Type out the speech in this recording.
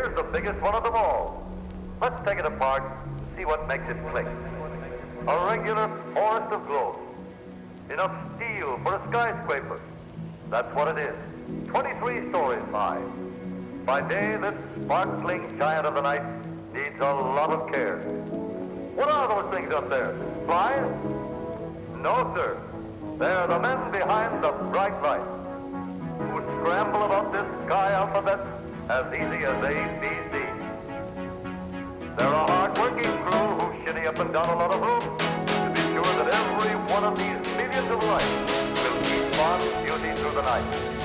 Here's the biggest one of them all. Let's take it apart and see what makes it click. A regular forest of globes. Enough steel for a skyscraper. That's what it is. 23 stories high. By day, this sparkling giant of the night needs a lot of care. What are those things up there? Flies? No, sir. They're the men behind the bright lights who scramble about this sky alphabet as easy as ABC. They're a hard-working crew who shinny up and down a lot of rooms to be sure that every one of these millions of lights will keep on beauty through the night.